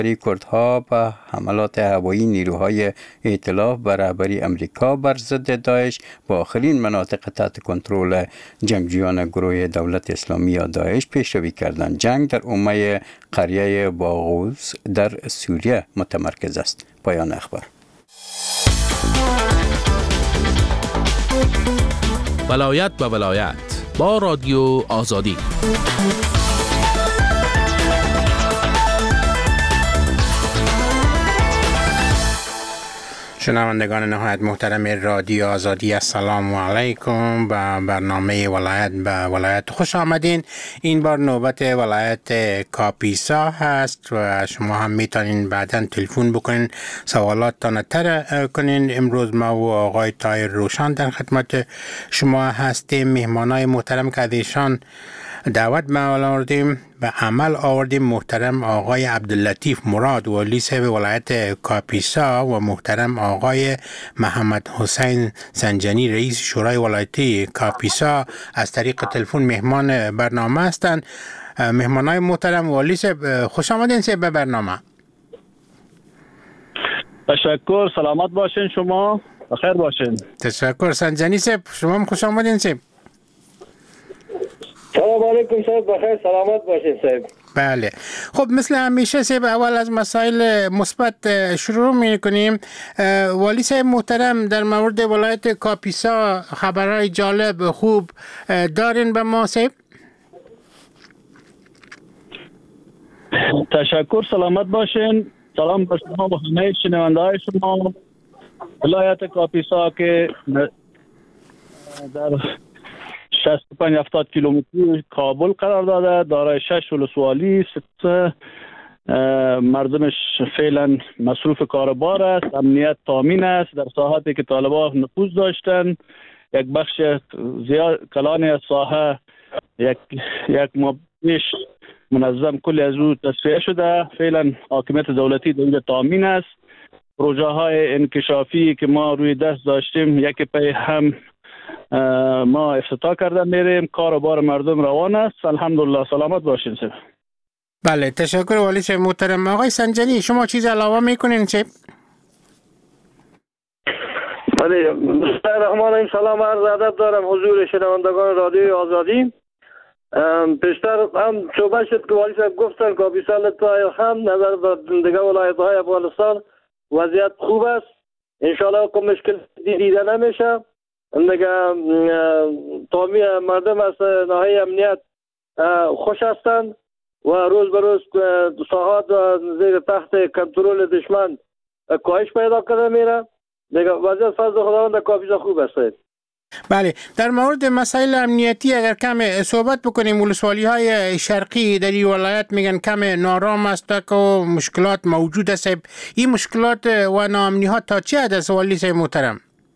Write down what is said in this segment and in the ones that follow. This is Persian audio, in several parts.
کردها و حملات هوایی نیروهای ائتلاف و رهبری امریکا بر ضد داعش با آخرین مناطق تحت کنترل جنگجویان گروه دولت اسلامی یا داعش پیشروی کردند. جنگ در اومه قریه باغوز در سوریه متمرکز است. پایان اخبار. ولایت به ولایت با رادیو آزادی. شنوندگان نهایت محترم رادیو آزادی، السلام علیکم. به برنامه ولایت به ولایت خوش آمدین. این بار نوبت ولایت کاپیسا هست و شما هم میتونین بعداً تلفن بکنین، سوالاتتان طرح کنین. امروز ما و آقای طاهر روشن در خدمت شما هستیم. مهمانای محترم که از ایشان دعوت آوردیم به عمل آوردیم محترم آقای عبداللطیف مراد والی صاحب ولایت کاپیسا و محترم آقای محمد حسین سنجانی رئیس شورای ولایتی کاپیسا از طریق تلفن مهمان برنامه هستند. مهمانای محترم والی صاحب خوش آمدین صاحب به برنامه. تشکر، سلامت باشین، شما بخیر باشین. تشکر. سنجانی صاحب شما هم خوش آمدین صاحب. سلام علیکم صاحب، بخیر سلامت باشین صاحب. بله خب مثل همیشه صاحب اول از مسائل مثبت شروع میکنیم. والی صاحب محترم در مورد ولایت کاپیسا خبرهای جالب خوب دارین به ما صاحب؟ تشکر، سلامت باشین. سلام به شما و همه شنونده‌های شما. ولایت کاپیسا که در 65-70 کیلومتری کابل قرار داده، دارای 6 ولسوالی، 6 مردمش فعلا مصروف کاربار است، امنیت تامین است. در ساحاتی که طالبان نفوذ داشتن، یک بخش زیاد کلانی از ساحه یک ماه پیش منظم کلی از او تصفیه شده. فعلا حاکمیت دولتی در تامین است. پروژه های انکشافی که ما روی دست داشتیم یکی پی هم ما افتتاح کرده میریم. کار و بار مردم روان است. الحمدلله. سلامت باشین صاحب. بله تشکر والی صاحب محترم. آقای سنجانی شما چیز علاوه میکنین صاحب؟ بله، بسم الله الرحمن الرحیم. سلام عرض ادب دارم حضور شنوندگان رادیو آزادی. پیشتر هم صحبت شد که والی صاحب گفتن کاپیسا لطفا هم نظر به دیگه ولایت‌های افغانستان وضعیت خوب است. ان شاء الله کوم مشکل دیده نمیشه. دیگه تمامی مردم از ناحیه امنیت خوش هستند و روز به روز ساحات زیر تحت کنترل دشمن کاهش پیدا کرده میره. دیگه وضعیت فضل خداوند کاپیسا خوب است. بله در مورد مسائل امنیتی اگر کم صحبت بکنیم، ولسوالی های شرقی در این ولایت میگن کم نارام است که مشکلات موجود است. این مشکلات و ناامنی ها تا چه حد است والی صاحب محترم؟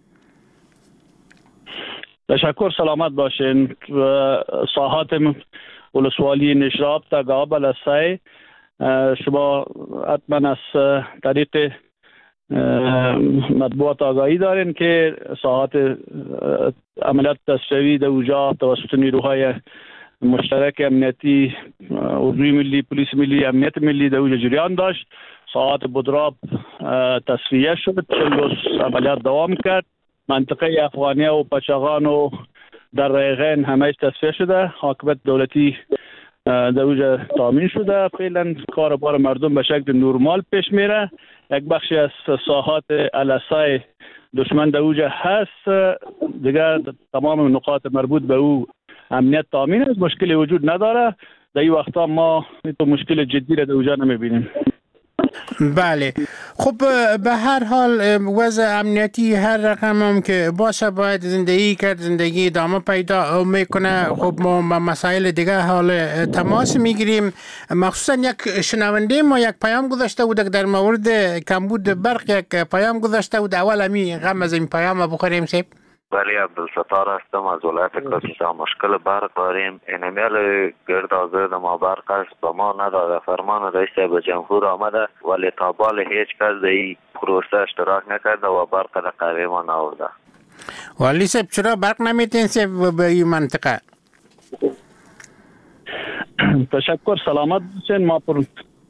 تشکر، سلامت باشین. ساحات ولسوالی نشراب تا قابل است. شما حتما از طریق مطبوعات آگاهی دارین که ساحات عملیات تصفیه‌ای در اوجا توسط نیروهای مشترک امنیتی، اردوی ملی، پلیس ملی، امنیت ملی در اوجا جریان داشت. ساحات بدراب تصفیه شد، 40 روز عملیات دوام کرد. منطقه افغانیه و پچغان و در ریغین همه تصفیه شده. حاکمیت دولتی در اوجا تامین شده. فعلا کار بار مردم به شکل نرمال پیش میره. یک بخشی از ساحات الاسای دشمن در اوجا هست. دیگر تمام نقاط مربوط به او امنیت تامین است، مشکلی وجود نداره. در این وقتا ما تو مشکل جدی را در اوجا نمیبینیم. بله خب به هر حال وضع امنیتی هر رقم هم که باشه باید زندگی کرد، زندگی ادامه پیدا میکنه. خب ما مسائل دیگه حال تماس میگیریم. مخصوصا یک شنونده ما یک پیام گذاشته بود در مورد کمبود برق، یک پیام گذاشته بود. اول همی غم از این پیام بخوریم سیب. ولی عبدالستار هستم از ولایت کاپیسا. مشکل برق داریم. اینمیل گرد آزرد ما برق است به ما نداده. فرمان رئیس به جمهور آمده ولی تا بال هیچ کس در این پروسه اشتراک نکرده و برق در قوی ما نورده. ولی سب چرا برق نمیتین سب به این منطقه؟ تشکر، سلامت باشین. ما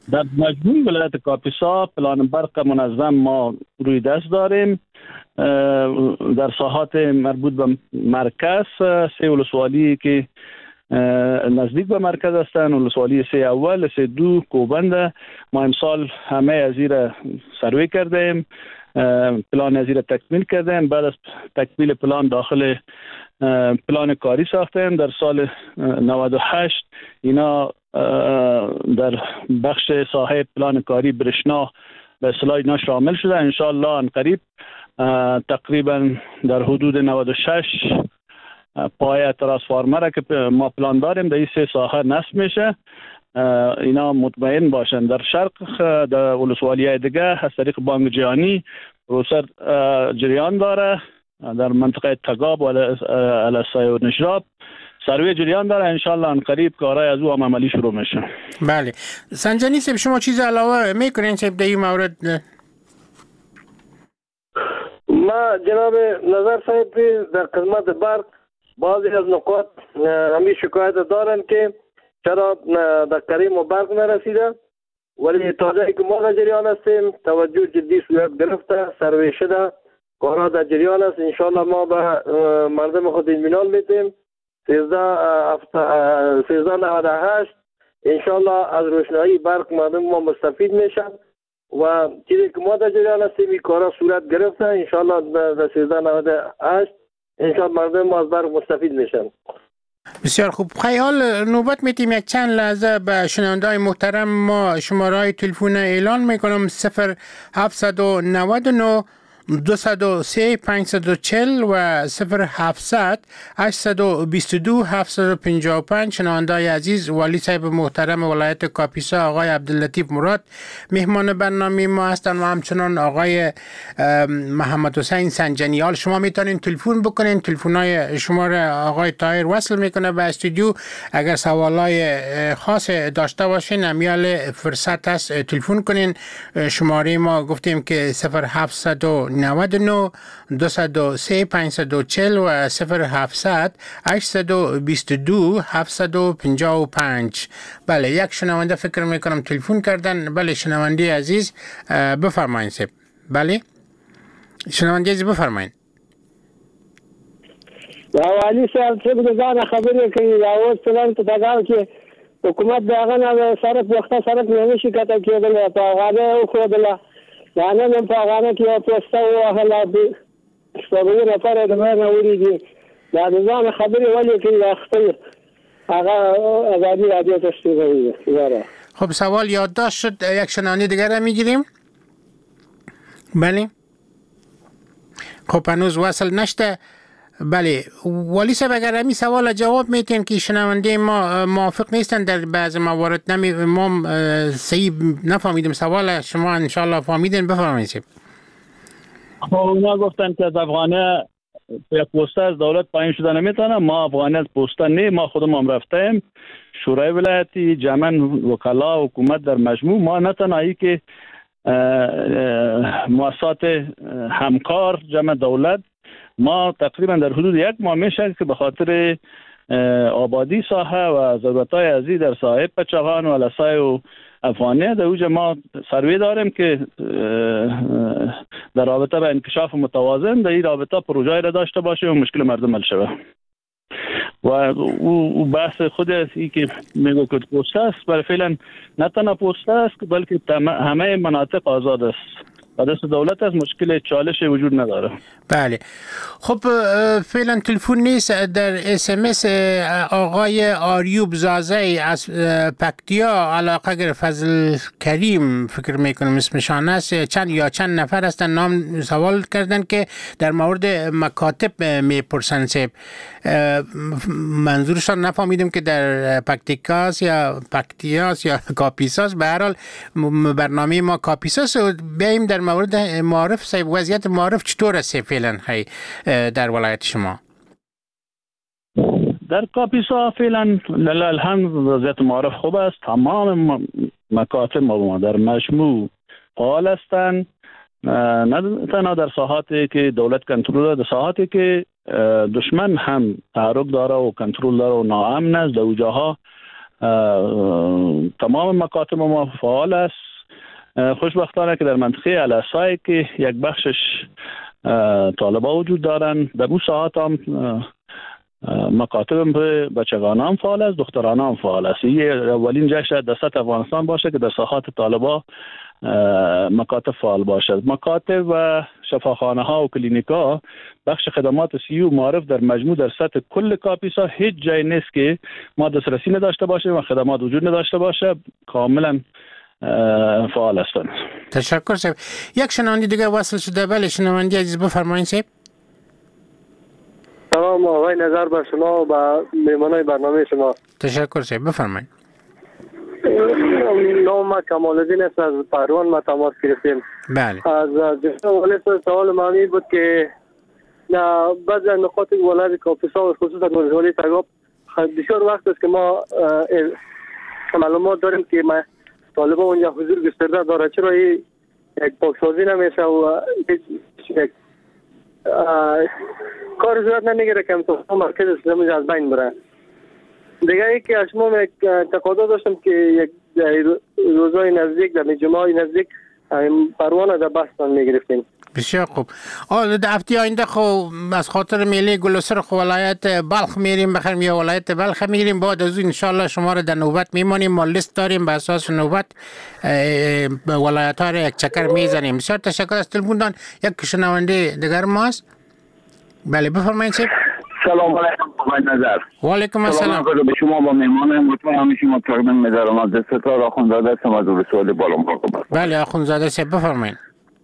در مجموع ولایت کاپیسا پلان برق منظم ما روی دست داریم. در ساحات مربوط به مرکز 3 ولسوالی که نزدیک به مرکز هستند، ولسوالی 3 اول، 3 دو، کوبند، ما امسال همه از این سروی کردیم، پلان از این تکمیل کردیم. بعد از تکمیل پلان داخل پلان کاری ساختیم. در سال 98 اینا در بخش ساحه پلان کاری برشنا به اصطلاح اینا شامل شده. انشاءالله ان قریب تقریبا در حدود 96 پای ترانسفارمر که ما پلان داریم در این 3 ساحه نصب میشه. اینا مطمئن باشن. در شرق در ولسوالی‌های دیگه از طریق بانک جهانی پروسه جریان داره. در منطقه تگاب و الاسای و نشراب سروی جریان داره. انشالله ان قریب کارهای از او هم عملی شروع میشه. بله. سنجانی صاحب شما چیز علاوه میکنین صاحب در این مورد؟ ما جناب نظر صاحب در خدمت برق بعضی از نقاط همی شکایت دارن که چرا در کریم و برق نرسیده، ولی تازه که ما در جریان هستیم توجه جدی صورت گرفته، سروی شده، کارها در جریان است. انشاءالله ما به مردم خود اطمینان میدیم 1398 انشاءالله از روشنایی برق مردم ما مستفید میشن و چیزی که ما در جریان هستیم این کارها صورت گرفته. انشاءالله در 1398 انشاءالله مردم ما از برق مستفید میشن. بسیار خوب. خیال نوبت میتیم یک چند لحظه به شنونده‌های محترم ما شماره‌های تلفن اعلان میکنم 0799 203 540 و 0700 822 755. شنونده‌های عزیز، والی صاحب محترم ولایت کاپیسا آقای عبداللطیف مراد مهمان برنامه ما هستند و همچنان آقای محمد حسین سنجنیال. شما میتونین تلفن بکنین، تلفن‌های شما را آقای طاهر وصل میکنه به استودیو. اگر سوالای خاص داشته باشین امیال فرصت هست تلفن کنین. شماره ما گفتیم که 0799 203 540 و 0700 822 755. بله، یک شنونده فکر میکنم تلفن کردن. بله شنونده عزیز بفرمایید سب. بله شنونده عزیز بفرمایید. والی صاحب څه بګزانه خبرې کوي دا اوس پلان ته دغه کې حکومت دغه نه سرک وخته سرک نه شي کته کېدل په هغه او خو دا نن په هغه کې یو پوسټ وهله به څلور نفر د مې وریږي دا ځان خبرې ولې کې خپل هغه ازادي رادیو تشریح کوي. خب سوال یادداشت شد. یک شنونده دیگر را میگیریم. بله خب هنوز وصل نشده. بله والی صاحب اگر همین سوال جواب میتین که شنونده ما موافق نیستن در بعض موارد ما صحیح نفهمیدیم سوال شما انشالله فهمیدین بفرمایید. خب اونا گفتن که از افغانه یک پوسته از دولت پایین شده نمیتونه. ما افغانه از پوسته نه، ما خودمون هم رفتیم شورای ولایتی جمن وکلا حکومت در مجموع ما نتنایی که مؤسسات همکار جمع دولت ما تقریبا در حدود 1 ماه میشه که به خاطر آبادی ساحه و ضرورت‌های ازی در ساحه پچغان و لسای و افغانیه در اوجه ما سروی داریم که در رابطه به انکشاف متوازن در این رابطه پروژه را داشته باشه و مشکل مردم حل شود. و او بحث خود ای که میگو که پوسته است برای فعلا نه تنها پوسته است بلکه همه مناطق آزاد است و دست دولت از مشکل چالش وجود نداره. بله خب فعلا تلفن نیست. در SMS آقای آریوب زازه از پکتیا علاقه گر فضل کریم فکر میکنم اسمشان است چند نفر هستن نام سوال کردن که در مورد مکاتب میپرسن سیب منظورشان نفهمیدم که در پکتیکاس یا پکتیاس یا کاپیساس. به هر حال برنامه ما کاپیساس. بیاییم در مورد معارف سیب وضعیت معارف چطور است فعلا در ولایت شما؟ در کاپیسا فعلا لله الحمد وضعیت معارف خوب است. تمام مکاتب ما در مجموع فعال هستند، نه تنها در ساحاتی که دولت کنترل، در ساحاتی که دشمن هم تحرک داره و کنترل داره و ناامن است. در اوجاها تمام مکاتب ما فعال است. خوشبختانه که در منطقه الاسای که یک بخشش طالبا وجود دارن، در اون ساعت هم مکاتب بچگان هم فعال است، دختران هم فعال است. این اولین جای شاید در سطح افغانستان باشه که در ساحات طالبا مکاتب فعال باشد. مکاتب و شفاخانه ها و کلینیک ها بخش خدمات صحی و معارف در مجموع در سطح کل کاپیسا هیچ جای نیست که ما دسترسی نداشته باشیم و خدمات وجود نداشته باشه، کاملا فعال هستند. تشکر صاحب. یک شنونده دیگه وصل شده. بله شنونده عزیز بفرمایید صاحب. سلام آقای نظر بر شما و مهمانای برنامه شما. تشکر صاحب بفرمایید. نام ما کمال الدین است، از پروان ما تماس گرفتیم. بله. از جناب ولی سوال معنی بود که بعضی نقاط ولایت کاپیسا و خصوصا ولایت تگاب بسیار وقت است که ما معلومات داریم که طالبان اونجا حضور گسترده داره، چرا یک پاکسازی نمیشه و یک کار صورت نمیگیره که امتحان مرکز اسلامی از بین بره. دیگه ای که از شما یک تقاضا داشتم که یک روزهای نزدیک در جمعه نزدیک پروانه در بستان میگرفتیم. بسیار خوب. در هفته آینده خو از خاطر میله گلسر خو ولایت بلخ میریم، بخیر یا ولایت بلخ میریم. بعد از این ان شاء الله شما رو در نوبت میمونیم. ما لیست داریم، به اساس نوبت ولایت ها رو یک چکر میزنیم. بسیار تشکر از تلفن دان. یک شنونده دیگر ماست. بله بفرمایید صاحب. سلام علیکم آقای نظر. و علیکم السلام. به شما با مهمان مطمئن همیشه ما تقدیم می‌دارم. از ستار آخوندزاده هستم از ولسوالی بالامراقبه. بله آخوندزاده صاحب بفرمایید.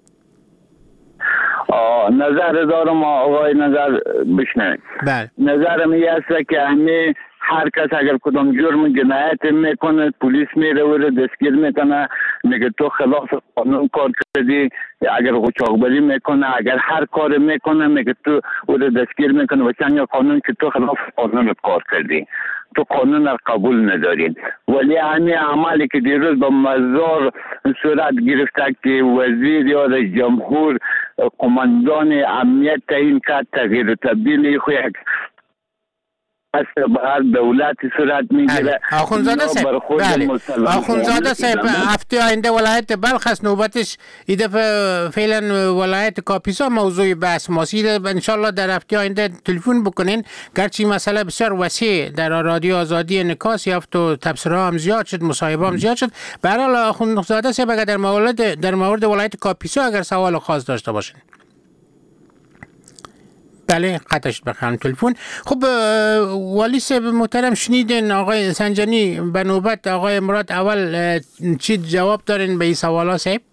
نظر دارم آقای نظر بشنوید. بله. نظرم این است که همه هر کس اگر کدام جرم جنایت میکنه پلیس میره و دستگیر میکنه، میگه تو خلاف قانون کار کردی. اگر قاچاقبری میکنه، اگر هر کار میکنه میگه تو او دستگیر میکنه و چند قانون که تو خلاف قانون کار کردی، تو قانون را قبول ندارین. ولی همین عملی که دیروز با مزار صورت گرفته که وزیر یا رئیس جمهور قماندان امنیت تعیین کرد، تغییر و تبدیل خو یک از بر دولت صورت میگیره. آخوندزاده صاحب بله. آخوندزاده صاحب هفته آینده ولایت بلخ است نوبتش. این دفعه فعلا ولایت کاپیسا موضوع بحث ماست. ان شاء الله در هفته آینده تلفن بکنین. گرچه مسئله بسیار وسیع در رادیو آزادی انعکاس یافت و تبصره هم زیاد شد، مصاحبه هم زیاد شد. به هر حال آخوندزاده صاحب اگر در مورد ولایت کاپیسا اگر سوال خاص داشته باشین. بله قطعش بخوام تلفن. خب والی صاحب محترم شنیدین آقای سنجانی به نوبت آقای مراد اول چی جواب دارین به این سوالا صاحب؟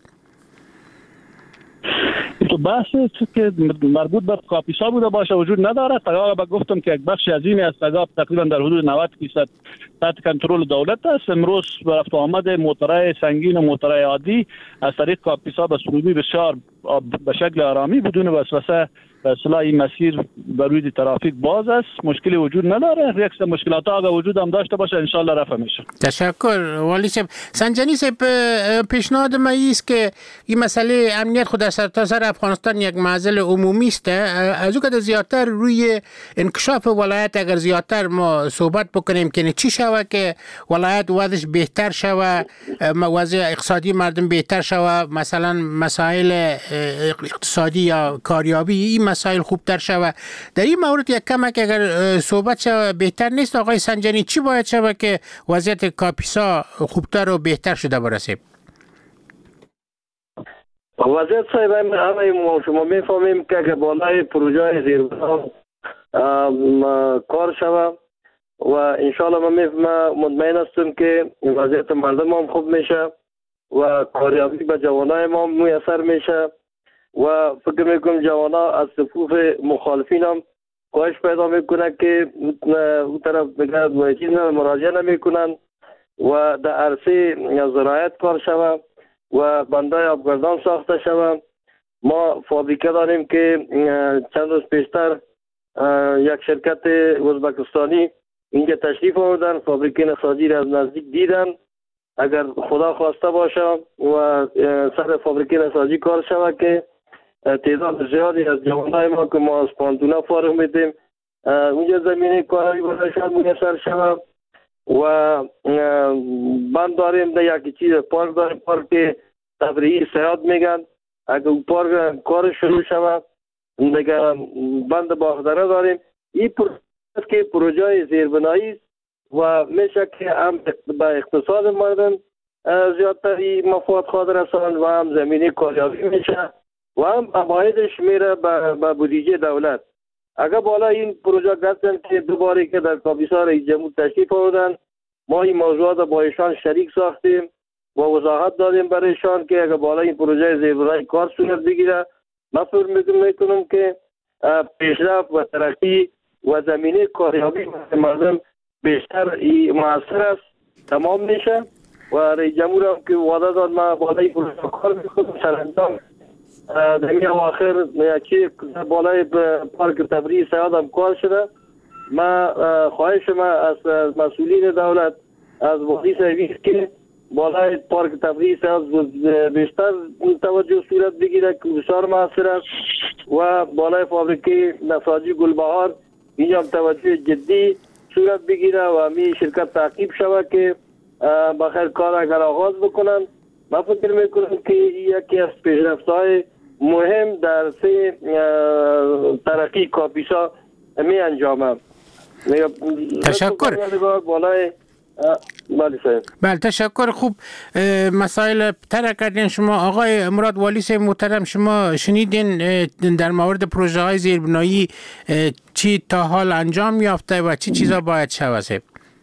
تو بحثی که مربوط به کاپیسا بوده باشه وجود نداره. تقریبا گفتم که یک بخش عظیمی از تگاب تقریبا در حدود 90% تحت کنترل دولت است. امروز به رفت آمد موترهای سنگین و موترهای عادی از طریق کاپیسا به سروبی بسیار به شکل آرامی بدون وسوسه به اصطلاح این مسیر بر روی ترافیک باز است، مشکلی وجود نداره. یک مشکلات اگه وجود هم داشته باشه ان شاء الله رفع میشه. تشکر والی صاحب. سنجانی صاحب پیشنهاد ما است که این مسئله امنیت خود در سرتاسر افغانستان یک معضل عمومی است. از او که زیادتر روی انکشاف ولایت اگر زیادتر ما صحبت بکنیم که چی شوه که ولایت وضعش بهتر شوه، وضع اقتصادی مردم بهتر شوه، مثلا مسائل اقتصادی یا کاریابی این مسائل خوبتر شوه. در این مورد یک کمک اگر صحبت شوه بهتر نیست آقای سنجانی؟ چی باید شوه که وضعیت کاپیسا خوبتر و بهتر شده برسه؟ وضعیت صاحب همه شما میفهمیم که اگر بالای پروژه زیربنا کار شوه و انشاءالله ما مطمئن هستیم که وضعیت مردم هم خوب میشه و کاریابی به جوانای ما میسر میشه و فکر میکنم جوانا از صفوف مخالفین هم کاهش پیدا میکنه که اون طرف بگه مراجعه نمیکنن و در عرصه زراعت کار شوه و بندای آبگردان ساخته شوه. ما فابریکه داریم که چند روز پیشتر یک شرکت ازبکستانی اینجا تشریف آوردن، فابریکه نساجی را از نزدیک دیدن. اگر خدا خواسته باشه و سر فابریکه نساجی کار شوه که تعداد زیادی از جوانای ما که ما از پانتونا فارغ میدیم اونجا زمینه کاری برایشان میسر شوه و بند داریم در یکی چیز پارک داریم، پارک تفریحی سیاد میگن. اگر پارک کار شروع شود دیگه بند باغدره داریم. این پروژه که پروژه زیربنایی است و میشه که هم به اقتصاد مردم زیادتری مفاد خواهد رساند و هم زمینی کاریابی میشه و هم عوایدش میره به بودجه دولت. اگر بالا این پروژه گفتن که دوباره که در کاپیسا رئیس جمهور تشریف آوردن، ما این موضوعات با ایشان شریک ساختیم و وضاحت دادیم برای ایشان که اگر بالا این پروژه زیربنایی کار صورت بگیره، من فکر میکنم که پیشرفت و ترقی و زمینه کاریابی مردم بیشتر موثر است، تمام میشه. و رئیس جمهور هم که وعده داد ما بالای پروژه کار میکنم سرانجام در آخر چی بالای پارک تفریحی سیاد هم کار شده. ما خواهش ما از مسئولین دولت از وادی سرویس که بالای پارک تفریحی سیاد بیشتر توجه صورت بگیره که بسیار موثر است و بالای فابریکه نساجی گلبهار اینجا توجه جدی صورت بگیره و می شرکت تعقیب شود که بخیر کار اگر آغاز بکنن. من فکر میکنم که یکی از پیشرفت‌های مهم در سه ترقی کاپیسا می انجامه. تشکر. بله تشکر. خوب مسائل طرح کردین شما. آقای مراد والی صاحب محترم، شما شنیدین در مورد پروژه های زیربنایی چی تا حال انجام یافته و چی چیزا باید شود؟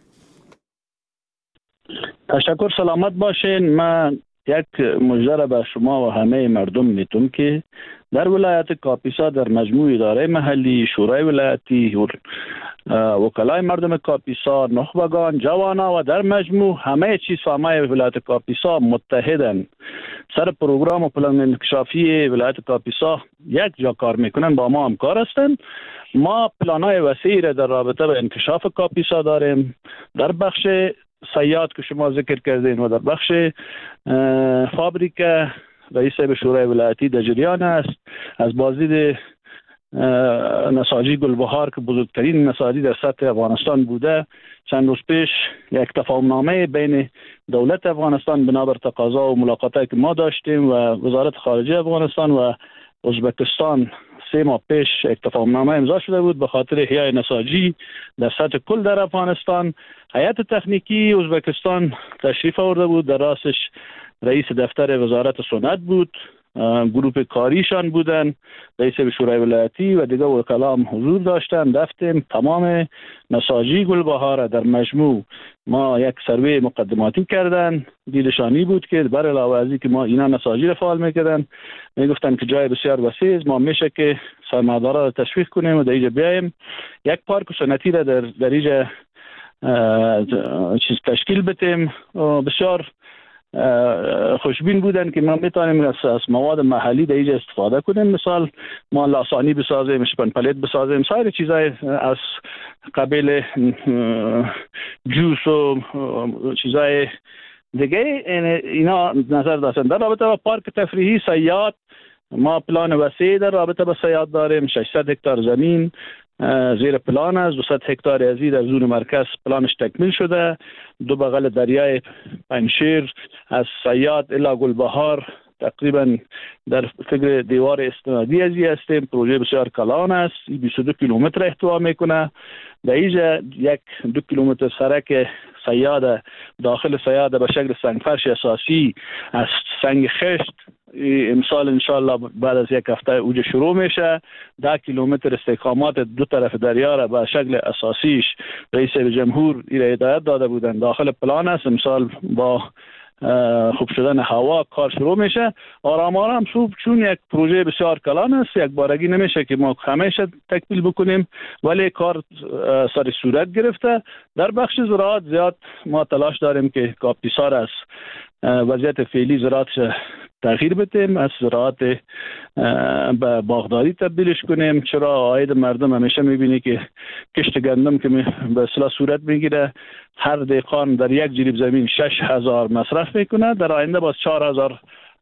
تشکر، سلامت باشین. من یک مژده به شما و همه مردم میتونم که در ولایت کاپیسا در مجموع اداره محلی، شورای ولایتی، وکلای مردم کاپیسا، نخبگان، جوانا و در مجموع همه چیز فهمای ولایت کاپیسا متحدن سر پروگرام و پلان انکشافی ولایت کاپیسا یک جا کار میکنن، با ما همکار هستن. ما پلانای وسیعی را در رابطه به انکشاف کاپیسا داریم، در بخش سیاد که شما ذکر کردین و در بخش فابریکه رئیس به شورای ولایتی در جریان است. از بازدید نساجی گلبهار که بزرگترین نساجی در سطح افغانستان بوده، چند روز پیش یک تفاهمنامه بین دولت افغانستان بنابر تقاضا و ملاقاتی که ما داشتیم و وزارت خارجه افغانستان و ازبکستان 3 ماه پیش یک تفاهمنامه امضا شده بود به خاطر احیای نساجی در سطح کل در افغانستان. هیئت تکنیکی ازبکستان تشریف آورده بود، در راسش رئیس دفتر وزارت صنعت بود، گروپ کاریشان بودن، رئیس شورای ولایتی و دیگر وکلا حضور داشتن. رفتیم تمام نساجی گلبهار در مجموع ما یک سروی مقدماتی کردن. دیدشانی بود که بر علاوه از اینکه ما اینا نساجی را فعال میکردن، میگفتن که جای بسیار وسیع ما میشه که سرمایه‌دارا را تشویق کنیم و در اینجا بیایم یک پارک صنعتی را در اینجا چیز تشکیل بدیم. بسیار خوشبین بودن که ما میتونیم از مواد محلی در اینجا استفاده کنیم. مثال ما لاسانی بسازیم، شپن پلیت بسازیم، سایر چیزای از قبیل جوس و چیزای دیگه اینا نظر داشتن. در رابطه با پارک تفریحی سیاد ما پلان وسیع در رابطه با سیاد داریم. 600 هکتار زمین زیر پلان است، 200 هکتار ازی در زون مرکز پلانش تکمیل شده. دو بغل دریای پنشیر از سیاد الی گلبهار تقریبا در فکر دیوار استنادی ازی هستیم. پروژه بسیار کلان است، 22 کیلومتر احتوا میکنه. در اینجا 1-2 کیلومتر سرک سیاد داخل سیاد به شکل سنگفرش اساسی از سنگ خشت امسال انشالله بعد از یک هفته اوج شروع میشه. 10 کیلومتر استحکامات دو طرف دریا را به شکل اساسیش رئیس جمهور ایره هدایت داده بودن، داخل پلان است. امسال با خوب شدن هوا کار شروع میشه. آرام آرام چون یک پروژه بسیار کلان است، یک بارگی نمیشه که ما همیشه تکمیل بکنیم، ولی کار سر صورت گرفته. در بخش زراعت زیاد ما تلاش داریم که کاپیسا را از وضعیت فعلی زراعت تغییر بدیم، از زراعت به باغداری تبدیلش کنیم. چرا عاید مردم همیشه میبینی که کشت گندم که به اصطلاح صورت میگیره، هر دهقان در یک جریب زمین 6000 مصرف میکنه، در آینده باز 4000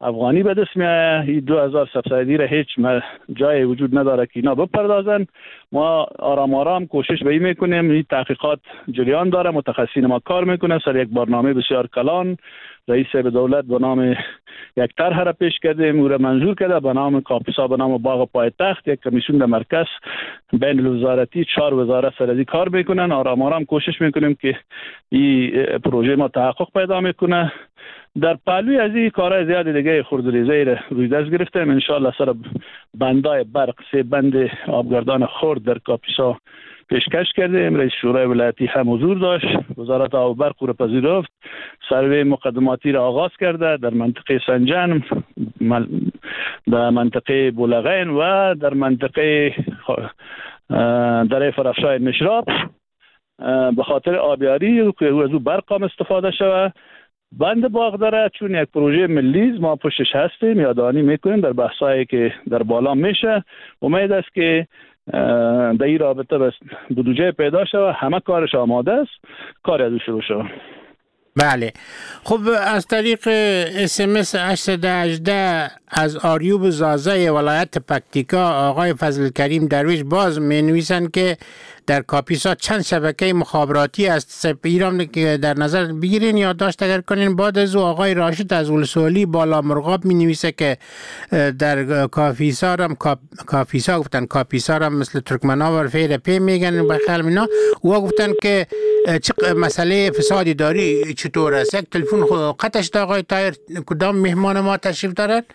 افغانی به دست میآید. این 2000 سبسیدی را هیچ جای وجود نداره که اینا بپردازن. ما آرام آرام کوشش به این میکنیم. این تحقیقات جریان داره، متخصصین ما کار میکنه سر یک برنامه بسیار کلان. رئیس به دولت به نام یک طرح را پیش کردیم، او را منظور کرده به نام کاپیسا، به نام باغ پایتخت. یک کمیسیون در مرکز بین الوزارتی 4 وزارت سر از کار میکنن. آرام آرام کوشش میکنیم که این پروژه ما تحقق پیدا میکنه. در پهلوی از این کارهای زیاد دیگه خردریزی را روی دست گرفتیم. ان شاء الله سر بندای برق 3 بند آبگردان خرد در کاپیسا پیشکش کردیم. رئیس شورای ولایتی هم حضور داشت. وزارت آب و برق را پذیرفت. سروی مقدماتی را آغاز کرده در منطقه سنجان، در منطقه بولغین و در منطقه دره فرافشای مشراب به خاطر آبیاری که از او برق هم استفاده شود. بند باغ داره چون یک پروژه ملی ما پشتش هستیم، یادآوری میکنیم در بحثایی که در بالا میشه. امید است که در این رابطه بس بودجه پیدا شود، همه کارش آماده است، کار از او شروع شود. بله. خب از طریق SMS 818 از آریوب زازه ولایت پکتیکا آقای فضل کریم درویش باز می نویسند که در کاپیسا چند شبکه مخابراتی است. ایران که در نظر بگیرین یادداشت اگر کنین. بعد از آقای راشد از ولسوالی بالا مرغاب می نویسه که در کاپیسا گفتن کاپیسا را مثل ترکمنا و فیر پی میگن بخیال اینا. و گفتن که مسئله فسادی داری چطور است؟ یک تلفن قطعش دا آقای تایر کدام مهمان ما تشریف دارد؟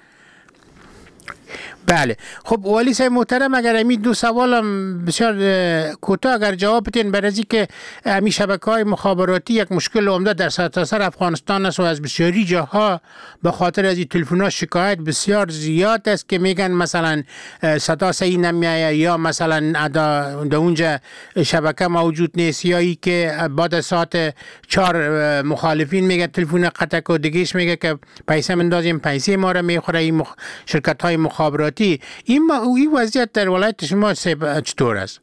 بله. خب والی صاحب محترم اگر امی دو سوالم بسیار کوتاه اگر جواب بدین برای که امی شبکه‌های مخابراتی یک مشکل عمده در سرتاسر افغانستان است و از بسیاری جاها به خاطر از این تلفن‌ها شکایت بسیار زیاد است که میگن مثلا صدا صحیح نمیآید یا مثلا در اونجا شبکه موجود نیست یا ای که بعد از ساعت 4 مخالفین میگه تلفن قطع و دیگهش میگه که پیسه مندازیم پیسه ما رو میخوره. این شرکت‌های مخابراتی این وضعیت در ولایت شما چطور است؟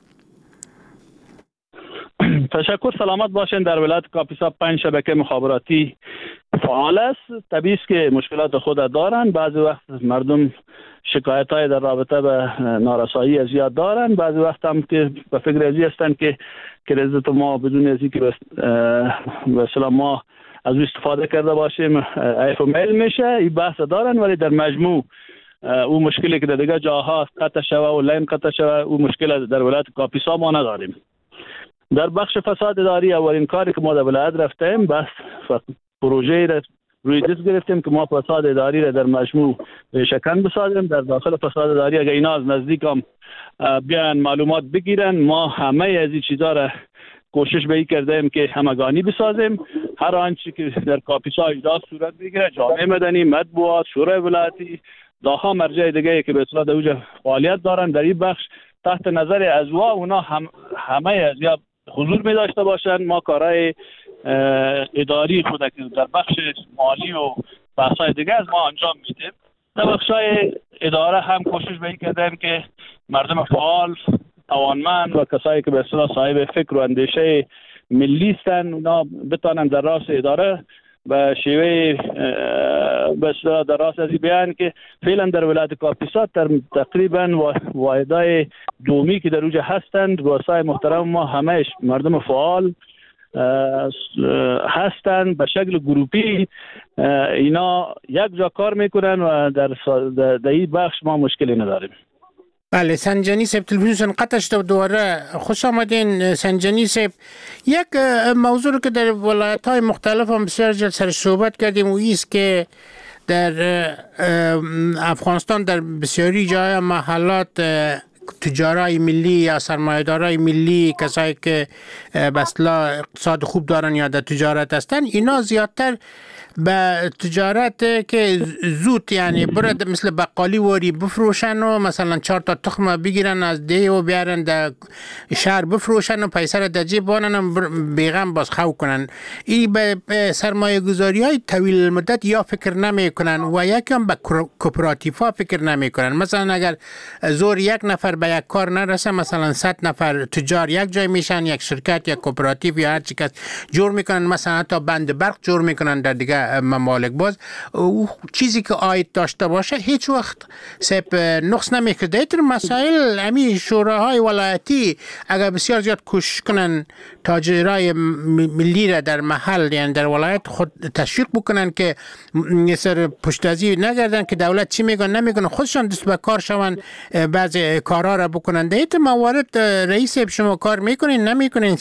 تشکر، سلامت باشین. در ولایت کاپیسا 5 شبکه مخابراتی فعال است. طبیعی است که مشکلات خود دارن. بعضی وقت مردم شکایت های در رابطه به نارسایی از زیاد دارن. بعضی وقت هم که به فکر ازی هستن که کریدیت ما بدون ازی که به اصطلاح ما از استفاده کرده باشیم ایف و میل میشه. این بحث دارن، ولی در مجموع او مشکلی که در دیگه جاها قطع شوه و لین قطع شوه او مشکل در ولایت کاپیسا ما نداریم. در بخش فساد اداری اولین کاری که ما در ولایت رفتیم بس پروژه را روی دست گرفتیم که ما فساد اداری را در مجموع ریشه‌کن بسازیم. در داخل فساد اداری اگر اینا از نزدیک هم بیان معلومات بگیرن، ما همه از این چیزا را کوشش به این کردیم که همگانی بسازیم. هر آنچه که در کاپیسا اجرا صورت بگیره، جامعه مدنی، مطبوعات، شورای ولایتی، داها مرجع دیگه که به اصطلاح در اوج فعالیت دارن در این بخش تحت نظر ازوا اونا همه از یا حضور می داشته باشن. ما کارهای اداری خود که در بخش مالی و بخشای دیگه از ما انجام میدیم. در بخشای اداره هم کوشش به این کردیم که مردم فعال، توانمند و کسایی که به اصطلاح صاحب فکر و اندیشه ملی هستند اونا بتوانند در راس اداره به شیوه به اصطلاح در راس از بیان که فعلا در ولایت کاپیسا تقریبا واحدهای دومی که در اوجه هستند دوستای محترم ما همه مردم فعال هستند به شکل گروپی. اینا یک جا کار میکنن و در این بخش ما مشکلی نداریم. بله. سنجانی صاحب تلفنشون قطع شد و دوباره خوش آمدین. سنجانی صاحب یک موضوع رو که در ولایت‌های مختلف هم بسیار جلد سر صحبت کردیم و ایست که در افغانستان در بسیاری جای محلات تجارای ملی یا سرمایه‌دارای ملی، کسایی که به اصطلاح اقتصاد خوب دارن یا در تجارت هستن، اینا زیادتر به تجارت که زود یعنی برد مثل بقالی واری بفروشن و مثلا 4 تا تخم بگیرن از ده و بیارن در شهر بفروشن و پیسه را در جیب بانن و بیغم باز خو کنن. این به سرمایه گذاری های طویل مدت یا فکر نمی کنن و یکم به کوپراتیف ها فکر نمی کنن. مثلا اگر زور یک نفر به یک کار نرسه، مثلا 100 نفر تجار یک جای میشن، یک شرکت یا کوپراتیف یا هر چی کس جور میکنن، مثلا تا بند برق جور میکنن در دیگه ممالک باز چیزی که آید داشته باشه هیچ وقت نقص نمیکرده. در مسائل امی شوراهای ولایتی اگر بسیار زیاد کوشش کنن تاجرای ملی را در محل یعنی در ولایت خود تشویق بکنن که سر پشتازی نگردن که دولت چی میگن نمیگن، خودشان دست به کار شون بعضی کارها را بکنن. در این موارد رئیس شما کار میکنین نمیکنین؟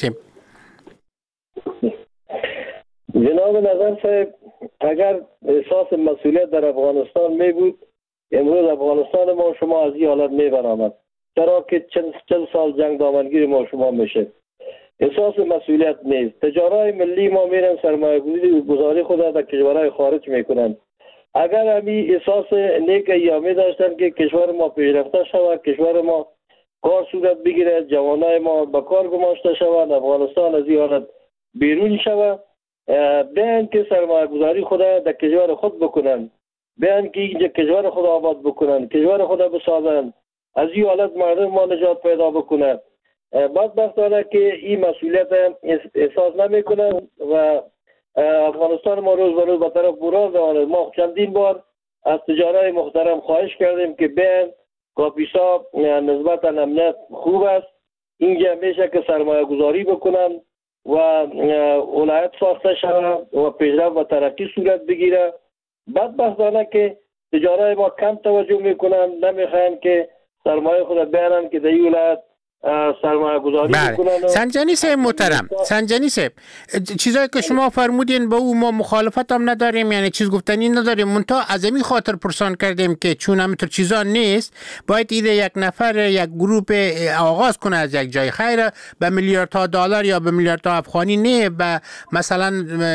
جناب نظر صاحب، اگر احساس مسئولیت در افغانستان می بود امروز افغانستان ما شما از این حالت می برآمد، چرا که 40 سال جنگ دامنگیر ما شما میشه. احساس مسئولیت نیست. تجارای ملی ما میرن سرمایه گذاری خود در کشورهای خارج میکنن. اگر همی احساس نیک ایامی داشتن که کشور ما پیشرفته شود، کشور ما کار صورت بگیره، جوانای ما به کار گماشته شود، افغانستان از این حالت بیرون شود، بیان که سرمایه گذاری خود در کشور خود بکنن، بیان که اینجا کشور خود آباد بکنن، کشور خود بسازن، از این حالت مردم ما نجات پیدا بکنن. بدبختانه که این مسئولیت احساس نمی کنن و افغانستان ما روز به روز به طرف برو روانه. ما چندین بار از تجارای محترم خواهش کردیم که بیان کاپیسا نسبت امنیت خوب است، اینجا میشه که سرمایه گذاری بکنن و ولایت ساخته شود و پیشرفت و ترقی صورت بگیره. بدبختانه که تجارای ما کم توجه میکنن، نمیخواین که سرمایه خود بیارن که در این ولایت سرمایه گذاری بکنن. سنجانی صاحب محترم، سنجانی صاحب، چیزایی که شما فرمودین با او ما مخالفت هم نداریم، یعنی چیز گفتنی نداریم، منتها از این خاطر پرسان کردیم که چون همینطور چیزا نیست باید ایده یک نفر یک گروپ آغاز کنه از یک جای، خیر به میلیاردها دلار یا به میلیاردها افغانی نه، به مثلا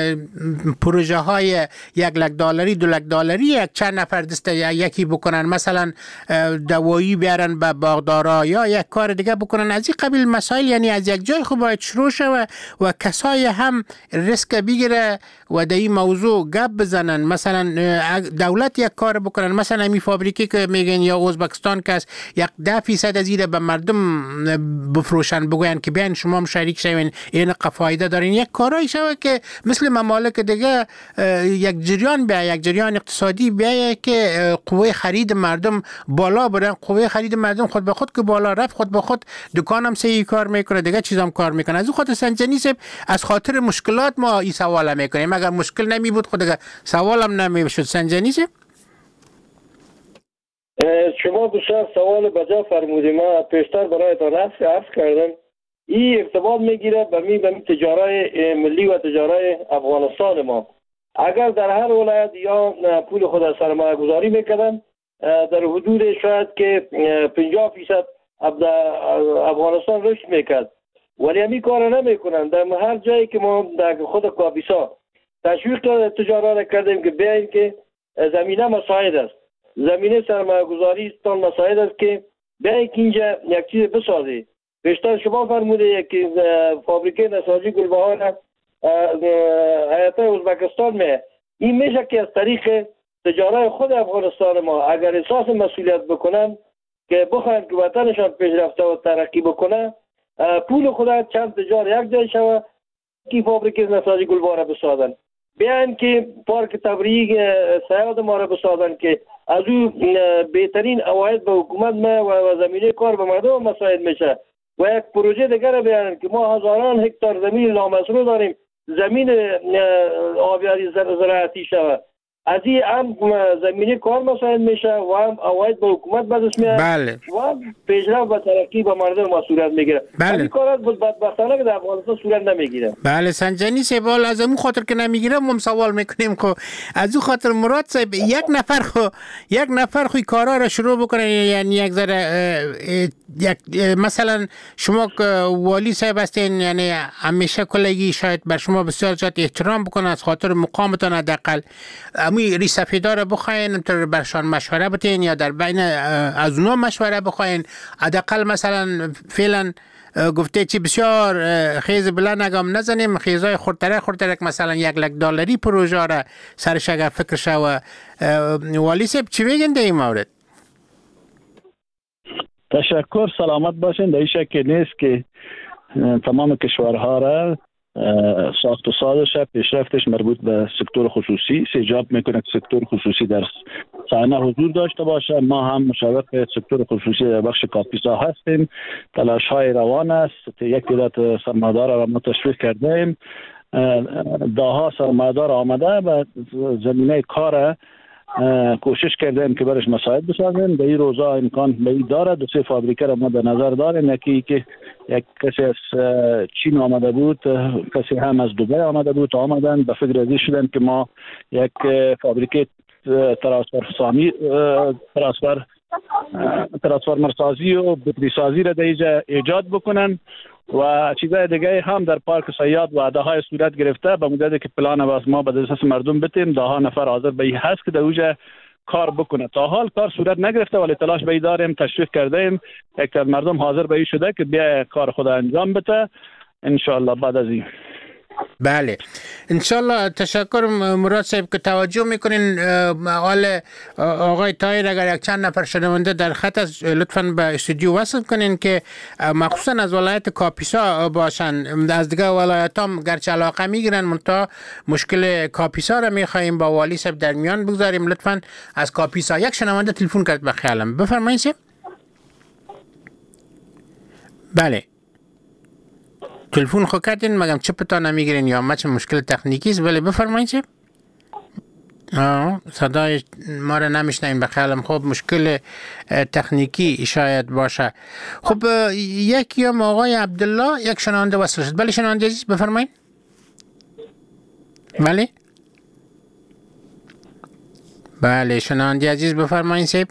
پروژه های 1 لک دلاری 2 لک دلاری یک چند نفر دست یکی بکنن، مثلا دوایی بیارن به باغدارا یا یک کار دیگه بکنن. از این قبیل مسائل یعنی از یک جای خوب باید شروع شود و کسای هم ریسک بگیره و در این موضوع گپ بزنن. مثلا دولت یک کار بکنن، مثلا می فابریکی که میگن یا ازبکستان که یک 10% از این به مردم بفروشن، بگوین که بیان شما هم شریک شوین، این فایده دارین. یک کارایی شود که مثل ممالک دیگه یک جریان بیا، یک جریان اقتصادی بیا که قوه خرید مردم بالا برن. قوه خرید مردم خود به خود که بالا رفت، خود به خود دکانم سهی کار میکنه، دیگه چیزام کار میکنه. از اون خاطر سنجانی صاحب از خاطر مشکلات ما این سوال میکنیم، اگر مشکل نمی بود خود سوالم نمیشد. سنجانی صاحب شما بسیار سوال بجا فرمودید، ما پیشتر برایتان عرض کردم این ارتباط میگیره به می تجارای ملی و تجارای افغانستان ما. اگر در هر ولایت یا پول خود سرمایه گذاری میکردن در حدود شاید که 50% افغانستان رشد میکرد، ولی همی کار نمیکنن. در هر جایی که ما در خود کاپیسا تشویق تجارت را کردیم که بیاین که زمینه مساعد است، زمینه سرمایه گذاری تان مساعد است که بیاین که اینجا یک چیز بسازی. بیشتر شما فرموده که فابریکه نساجی گلبهار حیات ازبکستان می این میشه که از طریق تجارت خود افغانستان ما اگر احساس مسئولیت بکنن که بخواهند که وطنشان پیشرفته و ترقی بکنه، پول خود چند تجار یک جای شود که فابریکه نساجی گلبهار بسازن، بیان که پارک تفریحی سیاد ما را بسازن که از او بهترین عواید به حکومت و زمینه کار به مردم مساعد میشه و یک پروژه دیگر را بیارن که ما هزاران هکتار زمین نامشروع داریم، زمین آبیاری زراعتی شود، از این هم زمینه کار مساعد میشه و هم عواید به حکومت بدش میاد. بله. و پیشرفت و ترقی به مردم ما صورت میگیره. بله. این کارات بدبختانه که در افغانستان صورت نمیگیره. بله سنجانی صاحب، از اون خاطر که نمیگیره ما سوال میکنیم خو از اون خاطر مراد صاحب یک نفر خو کارا را شروع بکنه، یعنی یک ذره مثلا شما والی صاحب هستین، یعنی همیشه کلگی شاید بر شما بسیار زیاد احترام بکنه از خاطر مقامتان، حداقل امی ریسفیدا را بخواین تا برشان مشوره بتین یا در بین از اونها مشوره بخواین. حداقل مثلا فعلا گفته چی بسیار خیز بلند نگام نزنیم، خیزای خورترک مثلا 1 لک دلاری پروژه را سرش اگر فکر شو. والی صاحب چی بگین در این مورد؟ تشکر، سلامت باشین. در این شک نیست که تمام کشورها را ساخت و سازش پیشرفتش مربوط به سکتور خصوصی استجاب میکنه که سکتور خصوصی در صحنه حضور داشته باشه. ما هم مشوق سکتور خصوصی در بخش کاپیسا هستیم. تلاش های روان است. یک تعداد سرمایه‌دار را ما تشویق کردیم. داها سرمایه‌دار آمده و زمینه کار کوشش کردیم که برش مساعد بسازیم. به این روزا امکان به این داره. 2-3 فابریکه را ما در نظر داریم. یکی که یک کسی از چین آمده بود، کسی هم از دبی آمده بود، آمدن به فکر ازی شدن که ما یک فابریکه ترانسفورمر سازی و بطری سازی را در اینجا ایجاد بکنن و چیزای دیگه هم در پارک صیاد وعده های صورت گرفته. به مدتی که پلان واس ما به دست مردم بتیم، ده نفر حاضر به این هست که در اونجا کار بکنه. تا حال کار صورت نگرفته ولی تلاش به این داریم، تشویق کردیم. یک از مردم حاضر به این شده که بیا کار خود انجام بده ان شاء الله. بعد از این بله انشالله. تشکر مراد صاحب که توجه میکنین. آقای طاهر اگر یک چند نفر شنونده در خط است لطفاً به استودیو وصل کنین که مخصوصا از ولایت کاپیسا باشن. از دیگه ولایت هم گرچه علاقه میگیرن منتها مشکل کاپیسا را میخواییم با والی صاحب در میان بگذاریم. لطفاً از کاپیسا یک شنونده تلفن کرد به خیالم. بفرمایید صاحب. بله تلفن خو کردین مگم چپتا نمیگیرین یا مچ مشکل تکنیکی است. ولی بفرمایید چه صدای ما را نمیشنین به خیالم. خب مشکل تکنیکی شاید باشه. خب یکی هم آقای عبدالله یک شنونده وصل شد. بله شنونده عزیز بفرمایید. بله شنونده عزیز بفرمایید صاحب.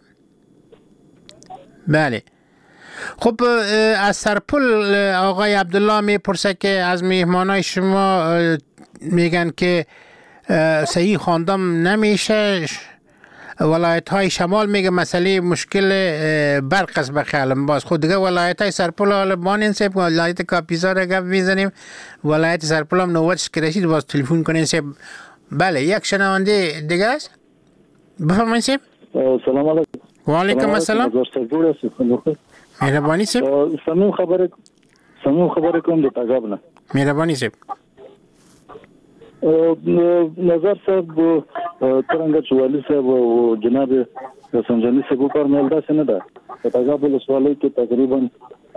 بله خب از سرپل آقای عبدالله میپرسه که از میهمانای شما میگن که صحیح خواندم نمیشه. ولایت های شمال میگه مسئله مشکل برق است به خیالم. باز خود دیگه ولایت های سرپل حالا بانین سیب ولایت کاپیسا را گپ میزنیم. ولایت سرپل هم نوبتش که رسید باز تلفن کنین سیب. بله یک شنونده دیگه است. بفرمایید سیب. سلام علیکم. و علیکم السلام. مهربانی صاحب. سمو خبر کوم د تګاب نه. مهربانی صاحب. نظر صاحب ترنګ چوالي صاحب او جناب سنجاني صاحب پر مل دا څنګه ده. تګاب له سوالي کې تقریبا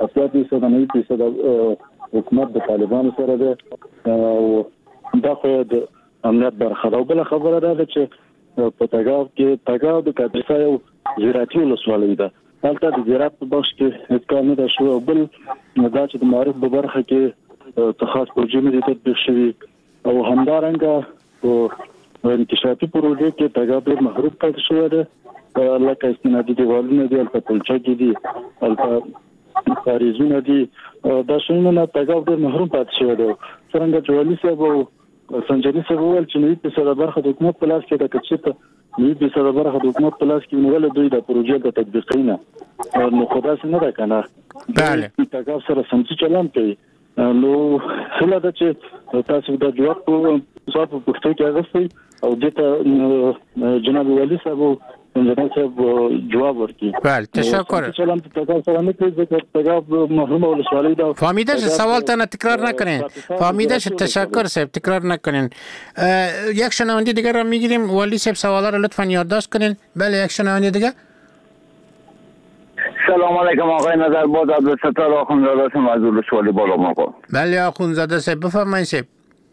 80% حکومت د طالبانو سره ده او دا خو د امنیت برخه ده. بل خبره ده چې په تګاب کې د کاپیسا یو زراعتي ولسوالۍ ده. حالته د زراعت په بخش کې کار نه ده شو. بل دا چې د معرف په برخه کې تخصص پروژې نه تطبیق شوي او همدارنګه په انکشافي پروژې کې تګاب محروم پاتې شوی ده. لکه استنادي دیوالونه دي، البته پلچکې دي، البته کاریزونه دي. دا شنو نه تګاب محروم پاتې شوی ده. څنګه جوالي صاحب او سنجاني صاحب وویل چې 90% برخه د حکومت په لاس کې ده. که چېرته 90% برخه د حکومت په لاس کې ونیول دوی د پروژې د تطبیقینه نو خدا څه نه ده کنه. بله تګاب سره سمسي چلان کوي. نو هله ده چې تاسو د جواب په صاحب پښتو کې اغستئ او دته جناب والی صاحب انجنیر صاحب جواب ورکړي. بله تشکر. چلان تګاب سره نه کوي ځکه تګاب محروم ولسوالۍ ده. فهمیده شد. سوال تنها تکرار نکنین. فهمیده شد. تشکر صاحب تکرار نکنین. یک شنونده دیگر را میگیریم. والی صاحب سوالا را لطفا یادداشت کنین. بله یک شنونده دیگر. سلام علیکم آقای نظرباد عبدالستار آخونزاده هستم از ولسوالی بالامقام. بله آخونزاده صاحب بفرمایید صاحب.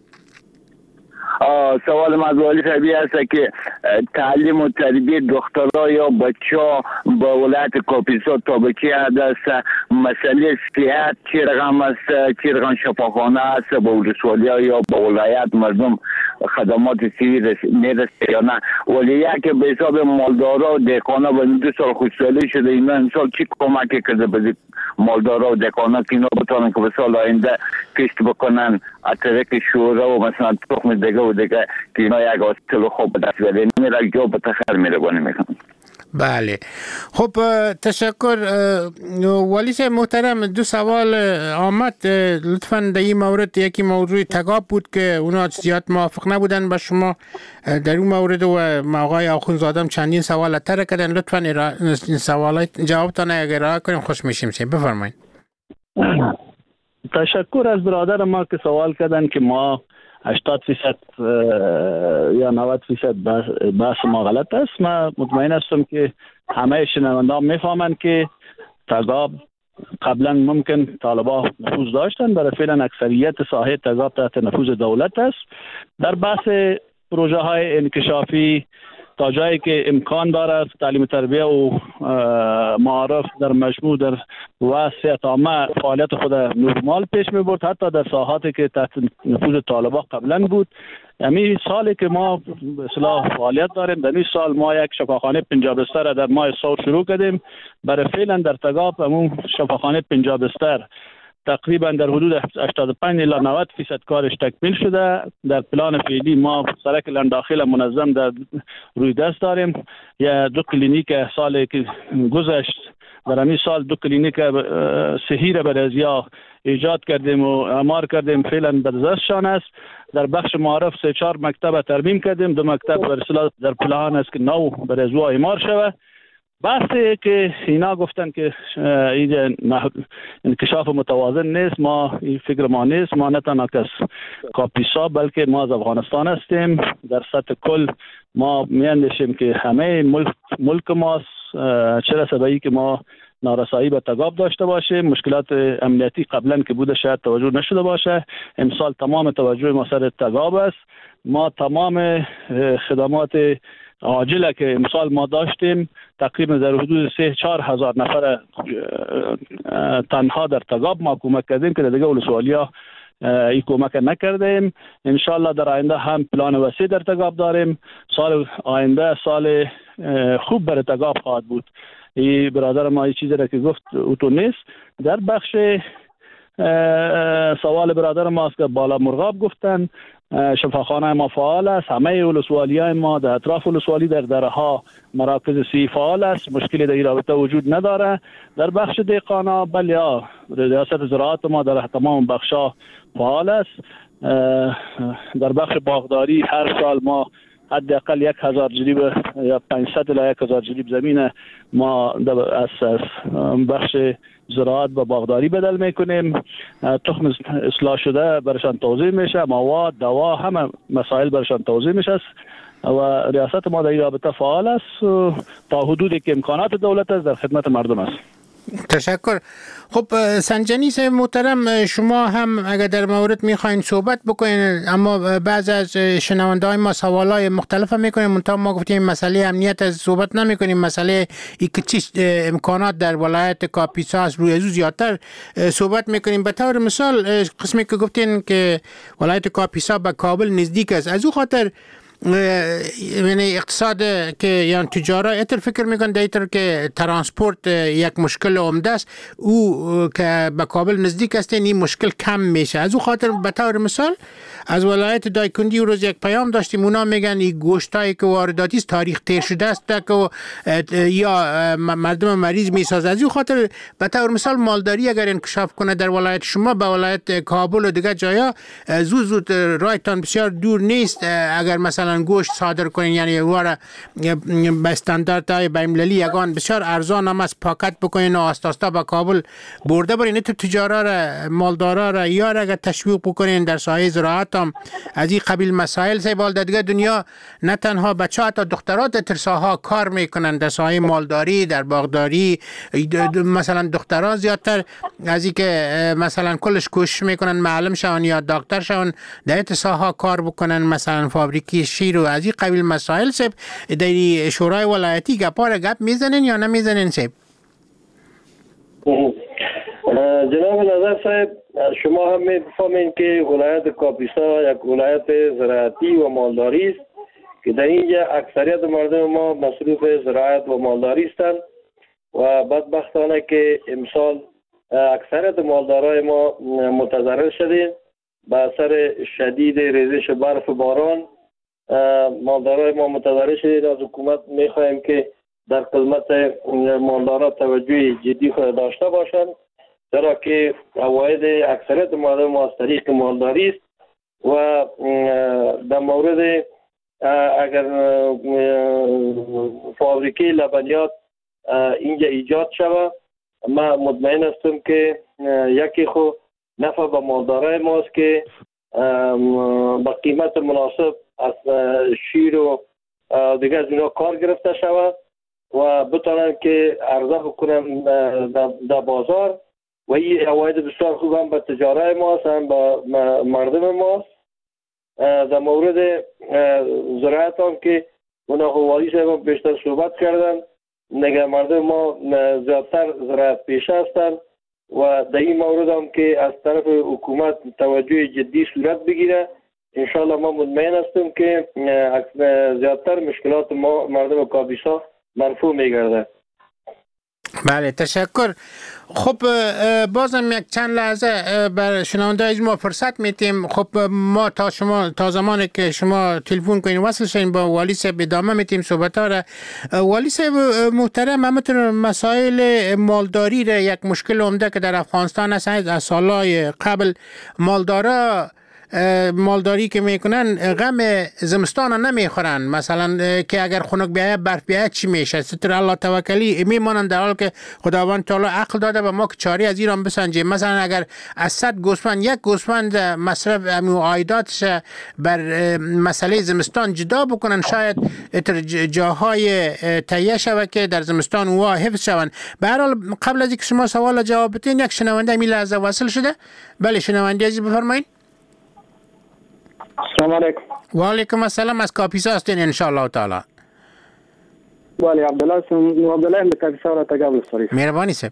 سوال مزوالی صاحبی هست که تعلیم و تربیت دخترها یا بچه با ولایت کاپیسا تا به چه حد است؟ مسئله صحت چه رقم است؟ چه رقم شفاخانه است با ولسوالی ها یا با ولایت مردم خدمات سیوی میرسه یا نه؟ ولی یک به حساب مالدارا و دهقانا و 2 سال خوشحالی شده اینا امسال چی کمکی کرده به مالدارا و دهقانا که اینا بتانن که به سال آینده کشت بکنن از طریق شورا و مثلا تخم دیگه و دیگه که اینا یک حاصل خوب به دست بیاره میره جا به تخر میره گونه میکنن. بله خب تشکر. والی صاحب محترم 2 سوال آمد لطفاً در این مورد. یکی موضوع تگاب بود که اونا زیاد موافق نبودن با شما در اون مورد و آقای آخونزاده هم چندین سوال اتر کردن. لطفاً این سوالات جوابتان اگر ارائه کنیم خوش میشیم. بفرمایید. تشکر از برادر ما که سوال کردن که ما 80% یا 90% بحث ما غلط است. من مطمئن هستم که همه شنوندگان میفهمند که تگاب قبلا ممکن طالبا نفوذ داشتن، برای فعلا اکثریت ساحه تگاب تحت نفوذ دولت است. در بحث پروژه های انکشافی تا جایی که امکان دارد تعلیم تربیه و معارف در مجموع در وسع تمام فعالیت خود نرمال پیش می برد، حتی در ساحاتی که تحت نفوذ طالبان قبلا بود. همین سالی که ما به اصطلاح فعالیت داریم، در این سال ما یک شفاخانه 50 بستر در ماه سال شروع کردیم. برای فعلا در تگاب همون شفاخانه 50 بستر تقریبا در حدود 85 الی 90% کارش تکمیل شده. در پلان فعلی ما سرک لنداخل منظم در روی دست داریم. یا 2 کلینیک سالی که گذشت در همین سال 2 کلینیک صحی را برای ازیا ایجاد کردیم و اعمار کردیم، فعلا در دستشان است. در بخش معارف 3-4 مکتب ترمیم کردیم، 2 مکتب در پلان است که نو برای ازوا اعمار شود. بحثی که اینا گفتن که این انکشاف متوازن نیست، ما این فکر ما نیست. ما نه تنها از کاپیسا بلکه ما از افغانستان هستیم. در سطح کل ما میاندیشیم که همه ملک ماست، چه رسه به این که ما نارسایی به تگاب داشته باشه. مشکلات امنیتی قبلا که بوده شاید توجه نشده باشه، امسال تمام توجه ما سر تگاب است. ما تمام خدمات عاجله که امسال ما داشتیم تقریبا در حدود 3-4 هزار نفر تنها در تگاب ما کمک کردیم که دیگه ولسوالیا این کمک نکردیم. انشالله در آینده هم پلان وسیع در تگاب داریم. سال آینده سال خوب برای تگاب خواهد بود. این برادر ما این چیزی را که گفت اوتو نیست. در بخش سوال برادر ما است که بالا مرغاب گفتن شفاخانه ما فعال است. همه ولسوالیای ما در اطراف ولسوالی در درها مراکز سی فعال است، مشکلی در این رابطه وجود نداره. در بخش دهقانا بله ریاست زراعت ما در تمام بخشا فعال است. در بخش باغداری هر سال ما حداقل 1000 جریب یا 500 الی 1000 جریب زمین ما از بخش زراعت و باغداری بدل میکنیم. تخم اصلاح شده برشان توزیع میشه، مواد، دوا، همه مسائل برشان توزیع میشه و ریاست ما در این رابطه فعال است. تا حدودی که امکانات دولت است در خدمت مردم است. تشکر. خب سنجنیس محترم، شما هم اگر در مورد میخواین صحبت بکنین، اما بعض از شنونده‌های ما سوالای مختلف میکنین، منتها ما گفتیم مسئله امنیت از صحبت نمیکنیم، مسئله ای که چی امکانات در ولایت کاپیسا است روی ازو زیادتر صحبت میکنیم. به طور مثال قسمی که گفتین که ولایت کاپیسا به کابل نزدیک است، از او خاطر یعنی اقتصاد که یعنی تجارت اتر فکر میکن دیتر که ترانسپورت یک مشکل عمده است، او که به کابل نزدیک است این مشکل کم میشه. از او خاطر به طور مثال از ولایت دایکندی روز یک پیام داشتیم، اونا میگن این گوشتایی که وارداتی است تاریخ تیر شده است که یا مردم مریض میسازه. از او خاطر به طور مثال مالداری اگر انکشاف کنه در ولایت شما به ولایت کابل و دیگه جایا زود رایتان بسیار دور نیست. اگر مثلا گوشت صادر کنین یعنی واره به استانداردهای بین‌المللی یگان بسیار ارزان هم از پاکت بکنین و آستاستا به کابل برده برین. این تجارا را مالدارا را یا را اگر تشویق بکنین در ساحه زراعت هم از این قبیل مسائل سیبال در دیگه دنیا نه تنها بچه ها تا دخترات ترساها کار میکنن در ساحه مالداری، در باغداری. مثلا دخترها زیادتر از این که مثلا کلش کوشش میکنن معلم شون یا دکتر شون در ترساها کار بکنن، مثلا فابریکی شیر و از این قبیل مسائل سب در شورای ولایتی گپ میزنن یا نمیزنن سب؟ جناب نظر صاحب، شما هم میفهمین که ولایت کاپیسا یک ولایت زراعتی و مالداری است که در اینجا اکثریت مردم ما مصروف زراعت و مالداری هستند و بدبختانه که امسال اکثریت مالدارای ما متضرر شدیم به اثر شدید ریزش برف و باران. مالدارای ما متضرر شدید. از حکومت میخواهیم که در خدمت مالدارا توجه جدی خود داشته باشند، چرا که عواید اکثریت مردم ما از طریق مالداری است و در مورد اگر فابریکه لبنیات اینجا ایجاد شود، ما مطمئن هستم که یکی خو نفع به مالدارای ماست که با قیمت مناسب از شیر و دیگه از اینا کار گرفته شود و بتونن که عرضه بکنن در بازار و این عواید بسیار خوب هم به تجارت ماست هم به مردم ماست. در مورد زراعت هم که اونا والی صاحب بیشتر صحبت کردن، نگه مردم ما زیادتر زراعت پیشه هستند و در این مورد هم که از طرف حکومت توجه جدی صورت بگیره، انشاءالله ما مطمئن هستیم که زیادتر مشکلات ما مردم کاپیسا مرفوع میگرده. بله تشکر. خب بازم یک چند لحظه بر شنونده از ما فرصت میتیم. خب ما تا زمانی که شما تلفن کنین وصل شین با والی صاحب ادامه میتیم صحبت ها را. والی صاحب محترم، همتون مسائل مالداری را یک مشکل عمده که در افغانستان هست. از سالهای قبل مالداری که میکنن غم زمستان نمیخورن، مثلا که اگر خنک بیایه برف بیایه چی میشه؟ ستر الله توکلی میمانن، در حال که خداوند تعالی عقل داده و ما که چاری از ایران بسنجیم. مثلا اگر از 100 گوسفند یک گوسفند مصرف عایداتش بر مسئله زمستان جدا بکنن، شاید جاهای تهیه شود که در زمستان و حفظ شون. به هر حال قبل از اینکه شما سوال جواب بدین، یک شنونده می لحظه وصل شده. بله شنونده عزیز بفرمایید. السلام علیکم. و علیکم السلام. از کاپیسا هستین ان شاء الله تعالی. ولی عبدالله د کاپیسا را تقابل سری. مهرباني صاحب.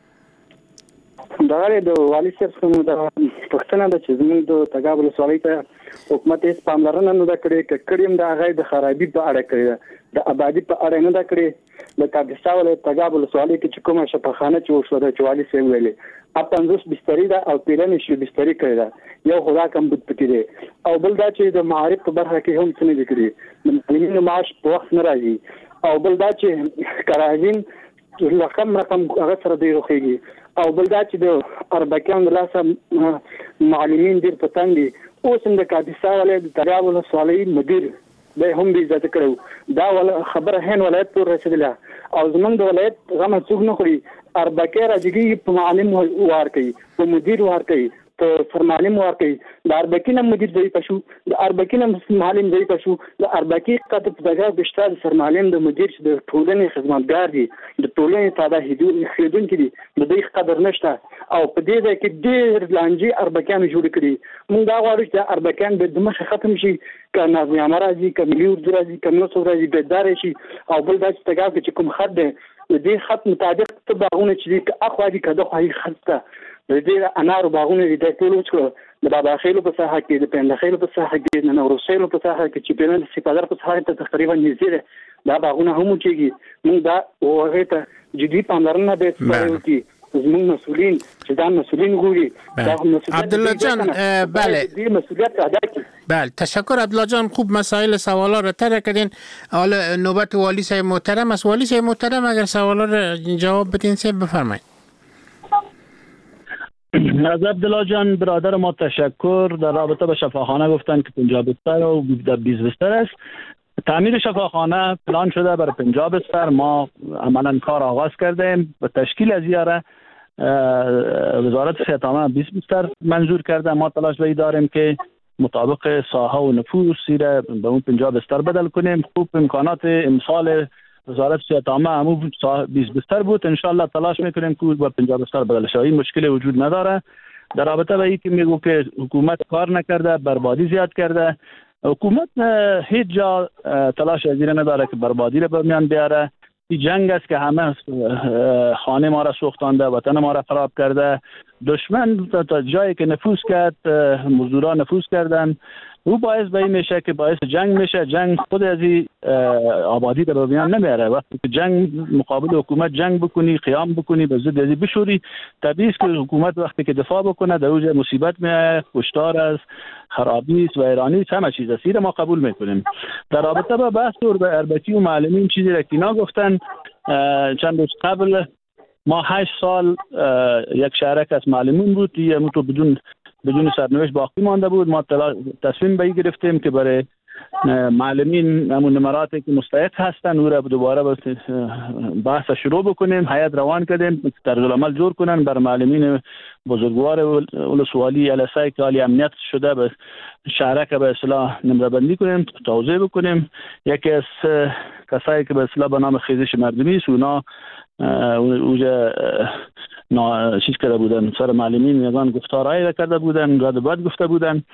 دا د والی صاحب څخه د پښتنه د چې زموږ د تقابل سری ته حکومت هیڅ پاملرنه نه کړې، کړیم د هغه د خرابي په اړه کړی، د آبادی په اړه نه کړی. د کاپیسا ول تقابل سری کې چې کومه شفاخانه چې وشو د والی صاحب ویلي 50 بستری ده او پیرنې شي بستری کړی ده، یو خدا کم بد پکې دی. او بل دا چې د معارف په برخه کې هم څه نه دي کړی، د معلمینو معاش په وخت نه راځي. او بل دا چې کراجین رقم هغه سره دی روخیږي. او بل دا چې د اربکیان د لاسه معلمین ډېر په تنګ دي. اوس هم د کاپیسا ولایت د تقابل ولسوالۍ مدیر به هم بې عزته کړی، دا خبره هین ولایت پورې رسېدله. او زمونږ د ولایت غم څوک نه خوري، اربکی راځي په معلم وار کوي، په مدیر وار کوي، په سرمعلم وار کوي. د اربکی نه مدیر ځای پشو، د اربکی نه معلم ځای پشو. د اربکی قد په دغه بشتا د سرمعلم د مدیر چې د ټولنې خدمتګار دي، د ټولنې تابع هیدونکي دي، د دوی قدر نشته. او په دې ځای کې ډېر لانجې اربکیان جوړ کړي. موږ دا غواړو چې اربکیان به د مخه ختم شي، که نظم راځي، که ملي اردو راځي، که نو څو راځي بیدار شي. او بل دا چې تګاو چې کوم خط دی د دې خط مطابق ته باغونه چې دي که اخوا دي که دخوا دي خط ته د دې انارو باغونه دي د ټول وچکړو، د بابا خیلو په ساحه کې، د پنده خیلو په ساحه کې، د نوروسیلو په ساحه کې چې پیرن سپادر په ساحه ته تقریبا نږدې ده، دا باغونه هم وچېږي. موږ دا هغې ته جدي پاملرنه باید وکړي. زمون مسئولین چې دا مسئولین ګوري عبدالله جان. بله مسئولیت ادا کړي. بله تشکر عبدالله جان، خوب مسائل سوالا را طرح کردین. حالا نوبت والی صاحب محترم است. والی صاحب محترم اگر سوالا را جواب بدین صاحب بفرمایید. از عبدالله جان برادر ما تشکر. در رابطه با شفاخانه گفتن که 50 بستر و 20 بستر است. تعمیر شفاخانه پلان شده برای 50 بستر. ما عملا کار آغاز کردیم و تشکیل از یاره وزارت صحت عامه 20 بستر منظور کرده. ما تلاش داریم که مطابق ساحه و نفوس را به اون 50 بستر بدل کنیم. خوب امکانات امسال وزارت صحت عامه همون 20 بستر بود. انشالله تلاش میکنیم که با 50 بستر بدل شه. این مشکل وجود نداره. در رابطه با اینکه میگو که حکومت کار نکرده، بربادی زیاد کرده، حکومت هیچ جا تلاش از این نداره که بربادی را به میان بیاره. این جنگ است که همه خانه ما را سوختانده، وطن ما را خراب کرده. دشمن تا جایی که نفوذ کرد، مزدوران نفوذ کردن، او باعث به این میشه که باعث جنگ میشه. جنگ خود از این آبادی را به میان نمیاره. وقتی که جنگ مقابل حکومت جنگ بکنی، قیام بکنی، به ضد ازی بشوری، طبیعی است که حکومت وقتی که دفاع بکنه در اوج مصیبت میاد، کشتار است، خرابی است و ایرانی است، همه چیز است. ما قبول میکنیم. در رابطه با بحث اربکی و معلمین چیزی را که اینا گفتن، چند روز قبل ما 8 سال یک شهرک از معلمین بود، یه تو بدون سرنوشت باقی مانده بود. ما تصمیم به این گرفتیم که برای معلمین همون نمراتی که مستحق هستن او را دوباره بحث شروع بکنیم. هیئت روان کردیم طرز العمل جور کنن بر معلمین بزرگوار ولسوالی الاسای که حالی امنیت شده به شهرک به اصطلاح نمره بندی کنیم، توضیح بکنیم. یکی از کسایی که به اصطلاح به نام خیزش مردمی است اونا اوجا چیز کرده بودن، سر معلمین میگن گفتارهایی کرده بودن، رد بد گفته بودن.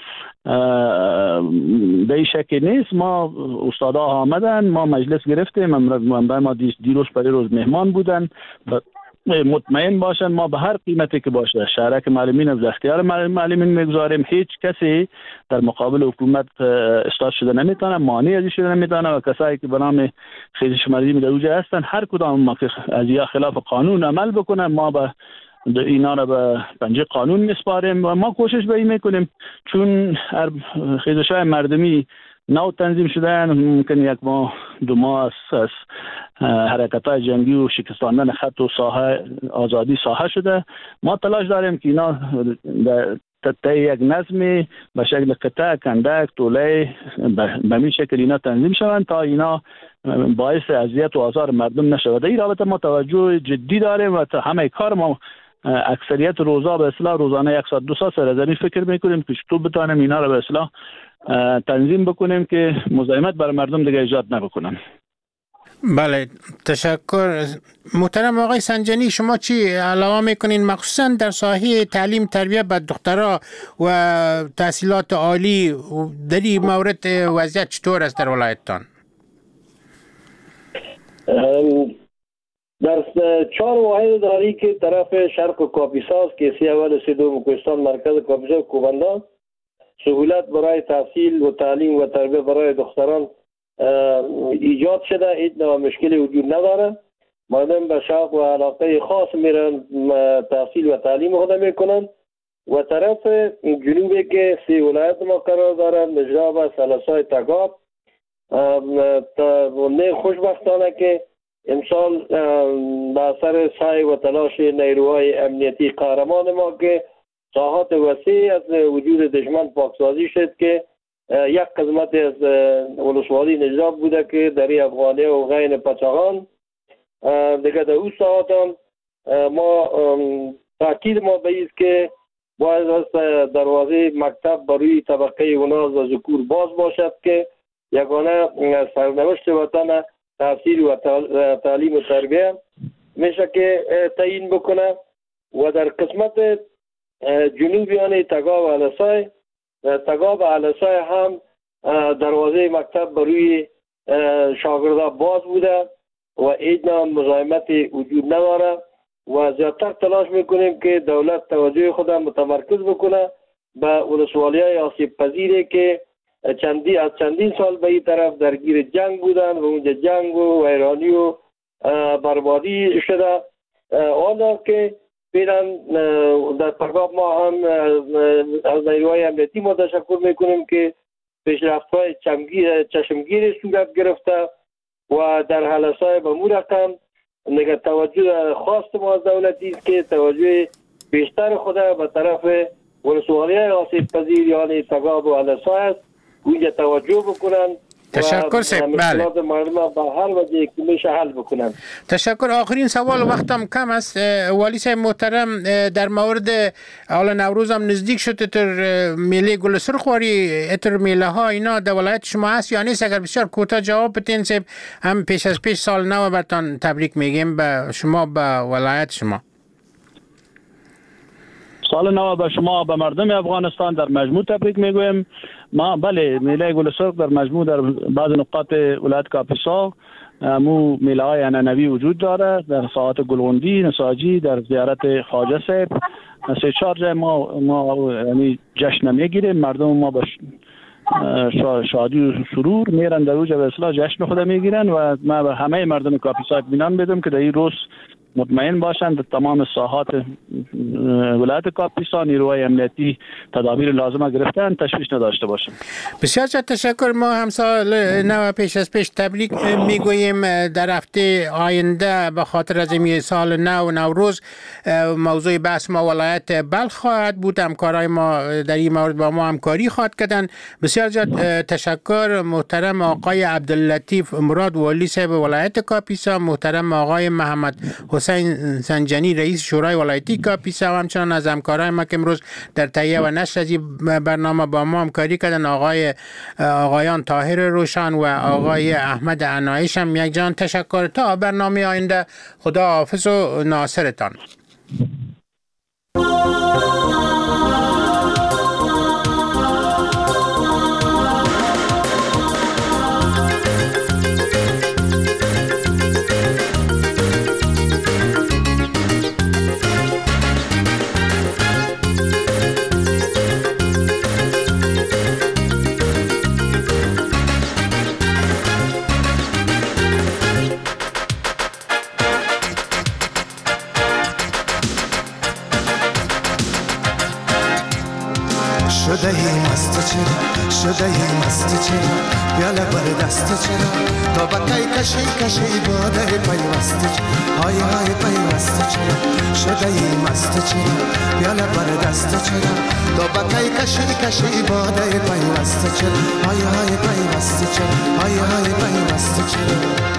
به این شکل نیست. ما استادا آمدن، ما مجلس گرفتیم، ما دیروز پریروز مهمان بودن. مطمئن باشن ما به هر قیمتی که باشه شهرک معلمین از اختیار معلمین میگذاریم. هیچ کسی در مقابل حکومت استاد شده نمیتونه، مانع ازش شده نمیتونه و کسایی که به نام خیزش مردمی در اوجه هستن هر کدام ما که از یا خلاف قانون عمل بکنن ما به اینا را به پنجه قانون میسپاریم و ما کوشش به این میکنیم. چون خیزش‌های مردمی نو تنظیم شدن، ممکن یک ماه دو ماه از حرکت‌های جنگی و شکستاندن خط و ساحه آزادی ساحه شده. ما تلاش داریم که اینا در یک نظمی به شکل قطع کندک توله به این شکل اینا تنظیم شوند تا اینا باعث اذیت و آزار مردم نشود. این رابطه ما توجه جدی داریم و تا همه کار ما اکثریت روزا به اصطلاح روزانه 100-200 سر از این فکر میکنیم که چطور بتانیم اینا را به اصطلاح تنظیم بکنیم که مزاحمت بر مردم دیگه ایجاد نبکنن. بله، تشکر. محترم آقای سنجانی، شما چی علاوه میکنین مخصوصا در ساحه تعلیم تربیت به دخترها و تحصیلات عالی در این مورد وضعیت چطور است در ولایتتان؟ در 4 واحد داری که طرف شرق کاپیسا که سی اول سی دوم کوهستان مرکز کاپیسا کوبنده سهولت برای تحصیل و تعلیم و تربیت برای دختران ایجاد شده، هیچ نوع مشکلی وجود نداره. مردم به شوق و علاقه خاص میرن تحصیل و تعلیم خود میکنن و طرف جنوبی که 3 ولایت ما قرار دارن نجراب، سلسای، تگاب نه خوشبختانه که امسال به اثر سعی و تلاش نیروهای امنیتی قهرمان ما که ساحات وسیع از وجود دشمن پاکسازی شد که یک قسمت از ولسوالی نجراب بوده که در افغانیه و غین پچغان دیگه در او ساحات ما تاکید ما به ایست که باید از دروازه مکتب بروی طبقه اوناز و ذکور باز باشد که یگانه سرنوشت وطن تحصیل و تعلیم و تربیه میشه که تعیین بکنه. و در قسمت جنوبیان تگاب و علسای، تگاب و علسای هم دروازه مکتب بروی شاگردا باز بوده و هیچ نوع مزاحمتی وجود نداره و زیادتر تلاش میکنیم که دولت توجه خود متمرکز بکنه به ولسوالی‌های آسیب پذیری که از چندین سال به این طرف درگیر جنگ بودن و اونجا جنگ و ویرانی و بربادی شده. آنها که فعلا در تگاب ما هم از نیروهای امنیتی ما تشکر میکنیم که پیشرفت‌های چشمگیر صورت گرفته و در حلسای به مو رقم نگه توجه خواست ما از دولتی است که توجه بیشتر خود به طرف ولسوالی‌های آسیب پذیر یعنی تگاب و علسای است اونجا توجه بکنن. تشکر سید. بله، مردم به هر وجه که میشه حل بکنن. تشکر. آخرین سوال وقتم کم است. والی صاحب محترم، در مورد حال نوروز هم نزدیک شد، تر میله گل سرخواری اتر میله ها اینا در ولایت شما هست یا نیست؟ اگر بسیار کوتاه جواب بدین صاحب، هم پیش از پیش سال نو برتان تبریک میگیم به شما، به ولایت شما. سال نو به شما، به مردم افغانستان در مجموع تبریک میگویم. ما بله میله گل سرخ در مجموع در بعض نقاط ولایت کاپیسا مو میله های عنعنوی وجود داره، در ساحات گلغندی، نساجی، در زیارت خواجه صاحب 3-4 جای ما یعنی جشن میگیریم. مردم ما با شادی و سرور میرن در اوج به اصلاح جشن خود میگیرن و ما به همه مردم کاپیسا اطمینان بدم که در این روز مطمئن باشند در تمام ساحات ولایت کاپیسا نیروهای امنیتی تدابیر لازمه گرفتن، تشویش نداشته باشند. بسیار تشکر. ما هم سال نو پیش از پیش تبریک میگوییم. در هفته آینده به خاطر از این سال نو نوروز موضوع بحث ما ولایت بلخ خواهد بود. همکارای ما در این مورد با ما همکاری خواهد کردن. بسیار تشکر. محترم آقای عبداللطیف مراد والی صاحب ولایت کاپیسا، محترم آقای محمد حسین سنجانی رئیس شورای ولایتی کاپیسا و همچنان از همکارای ما که امروز در تهیه و نشر از برنامه با ما همکاری کردن، آقایان طاهر روشن و آقای احمد عنایش هم یک جان تشکر. تا برنامه آینده خدا حافظ و ناصرتان. شده ای مست چرا، شده ای مست چرا، پیاله بر دست چرا، تا بکی کشی کشی باده پیوست چرا، های های پیوست چرا، شده ای مست چرا، پیاله بر دست چرا، تا بکی کشی کشی باده پیوست چرا، های های پیوست چرا، های های پیوست چرا.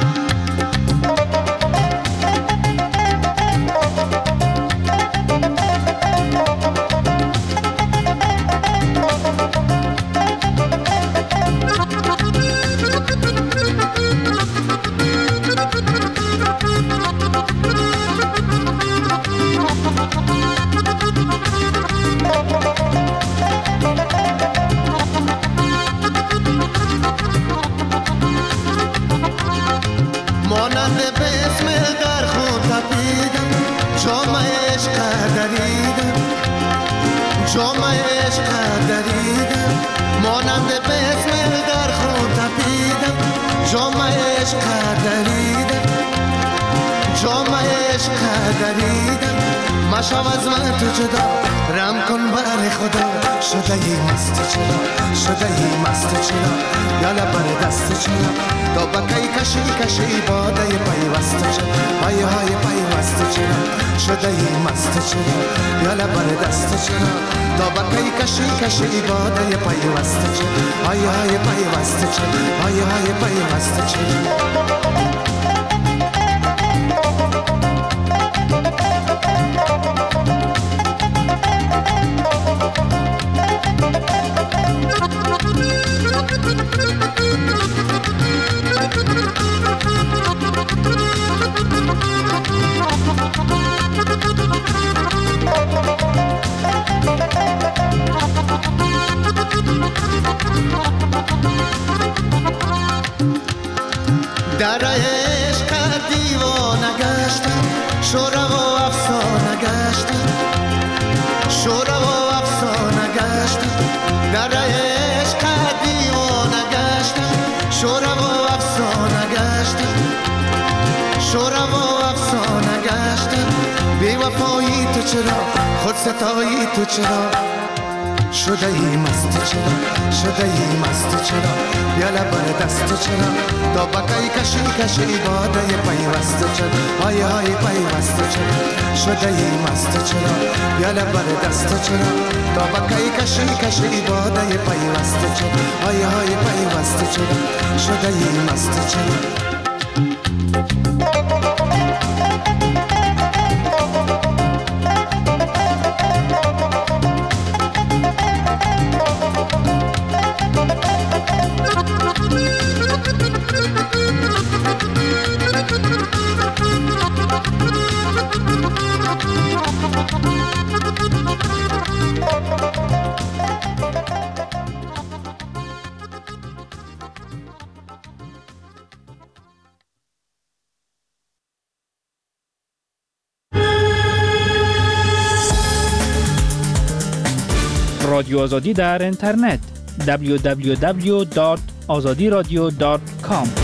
مشام از من تو جدا رم کن بر خدا شده ای مست چرا شده ای مست چرا یالا بر دست چرا تا بکی کشی کشی باده پیوست چرا های های پیوست چرا شده ای مست چرا یالا بر دست چرا تا بکی کشی کشی باده پیوست چرا های های پیوست چرا های های پیوست چرا. در عشق دیوانه گشتم شورا و افسانه گشتم شورا و افسانه گشتم در عشق دیوانه گشتم شورا و افسانه گشتم شورا و افسانه گشتم بی وفایی تو چرا خود ستایی تو چرا شده ای مست چرا شده ای مست چرا یالا بر دست چرا تا بکی کشی کشی باده پیوست چرا های های پیوست چرا شده ای مست چرا یالا بر دست چرا تا بکی کشی کشی باده پیوست چرا های های پیوست چرا شده ای مست چرا. رادیو آزادی در اینترنت www.azadiradio.com